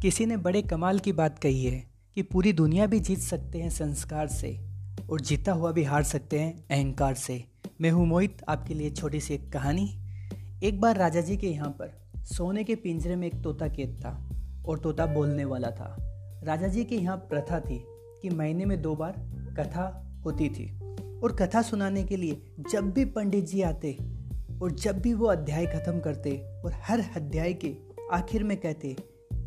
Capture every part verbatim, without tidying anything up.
किसी ने बड़े कमाल की बात कही है कि पूरी दुनिया भी जीत सकते हैं संस्कार से और जीता हुआ भी हार सकते हैं अहंकार से। मैं हूँ मोहित, आपके लिए छोटी सी एक कहानी। एक बार राजा जी के यहाँ पर सोने के पिंजरे में एक तोता कैद था और तोता बोलने वाला था। राजा जी के यहाँ प्रथा थी कि महीने में दो बार कथा होती थी और कथा सुनाने के लिए जब भी पंडित जी आते और जब भी वो अध्याय खत्म करते और हर अध्याय के आखिर में कहते,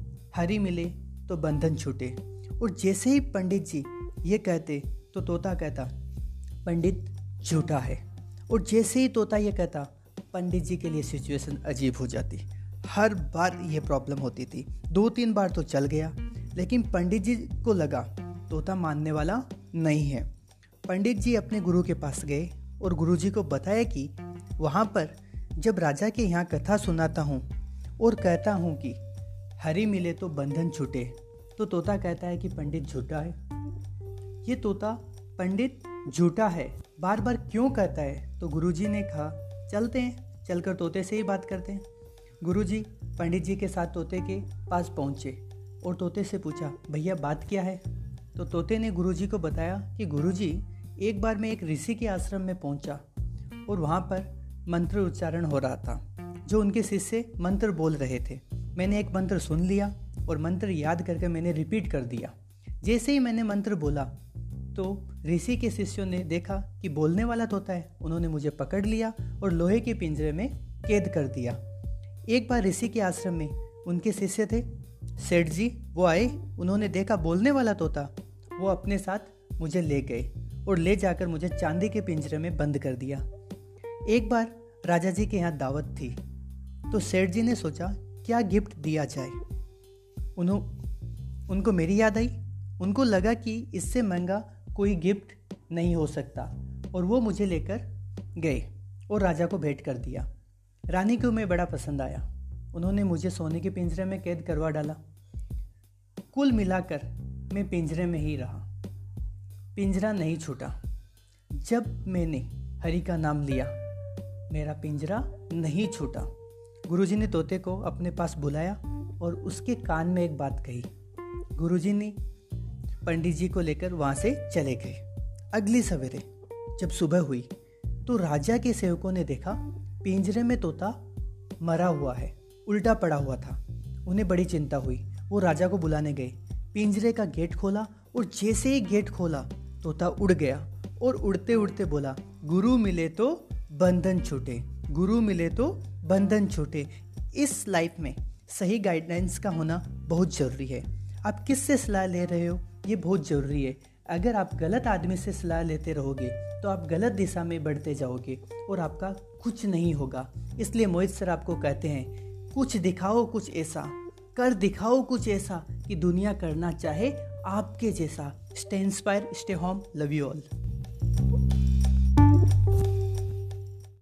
हरि मिले तो बंधन छूटे। और जैसे ही पंडित जी ये कहते तो तोता कहता, पंडित झूठा है। और जैसे ही तोता ये कहता, पंडित जी के लिए सिचुएशन अजीब हो जाती। हर बार ये प्रॉब्लम होती थी। दो तीन बार तो चल गया, लेकिन पंडित जी को लगा तोता मानने वाला नहीं है। पंडित जी अपने गुरु के पास गए और गुरु जी को बताया कि वहाँ पर जब राजा के यहाँ कथा सुनाता हूँ और कहता हूँ कि हरि मिले तो बंधन छूटे, तो तोता कहता है कि पंडित झूठा है। ये तोता पंडित झूठा है बार बार क्यों कहता है? तो गुरुजी ने कहा, चलते हैं, चलकर तोते से ही बात करते हैं। गुरुजी पंडित जी के साथ तोते के पास पहुँचे और तोते से पूछा, भैया बात क्या है? तो तोते ने गुरुजी को बताया कि गुरुजी, एक बार मैं एक ऋषि के आश्रम में पहुँचा और वहाँ पर मंत्र उच्चारण हो रहा था। जो उनके शिष्य मंत्र बोल रहे थे, मैंने एक मंत्र सुन लिया और मंत्र याद करके मैंने रिपीट कर दिया। जैसे ही मैंने मंत्र बोला तो ऋषि के शिष्यों ने देखा कि बोलने वाला तोता है। उन्होंने मुझे पकड़ लिया और लोहे के पिंजरे में कैद कर दिया। एक बार ऋषि के आश्रम में उनके शिष्य थे सेठ जी, वो आए। उन्होंने देखा बोलने वाला तोता, वो अपने साथ मुझे ले गए और ले जाकर मुझे चांदी के पिंजरे में बंद कर दिया। एक बार राजा जी के यहाँ दावत थी, तो सेठ जी ने सोचा क्या गिफ्ट दिया जाए। उन्हों उनको मेरी याद आई। उनको लगा कि इससे महंगा कोई गिफ्ट नहीं हो सकता और वो मुझे लेकर गए और राजा को भेंट कर दिया। रानी को मैं बड़ा पसंद आया। उन्होंने मुझे सोने के पिंजरे में कैद करवा डाला। कुल मिलाकर मैं पिंजरे में ही रहा, पिंजरा नहीं छूटा। जब मैंने हरि का नाम लिया, मेरा पिंजरा नहीं छूटा। गुरुजी ने तोते को अपने पास बुलाया और उसके कान में एक बात कही। गुरुजी ने पंडित जी को लेकर वहाँ से चले गए। अगली सवेरे जब सुबह हुई तो राजा के सेवकों ने देखा पिंजरे में तोता मरा हुआ है, उल्टा पड़ा हुआ था। उन्हें बड़ी चिंता हुई। वो राजा को बुलाने गए, पिंजरे का गेट खोला और जैसे ही गेट खोला तोता उड़ गया और उड़ते उड़ते बोला, गुरु मिले तो बंधन छूटे, गुरु मिले तो बंधन छूटे। इस लाइफ में सही गाइडलाइंस का होना बहुत ज़रूरी है। आप किससे सलाह ले रहे हो, ये बहुत ज़रूरी है। अगर आप गलत आदमी से सलाह लेते रहोगे तो आप गलत दिशा में बढ़ते जाओगे और आपका कुछ नहीं होगा। इसलिए मोहित सर आपको कहते हैं, कुछ दिखाओ, कुछ ऐसा कर दिखाओ, कुछ ऐसा कि दुनिया करना चाहे आपके जैसा। Stay inspire, stay home, love you all.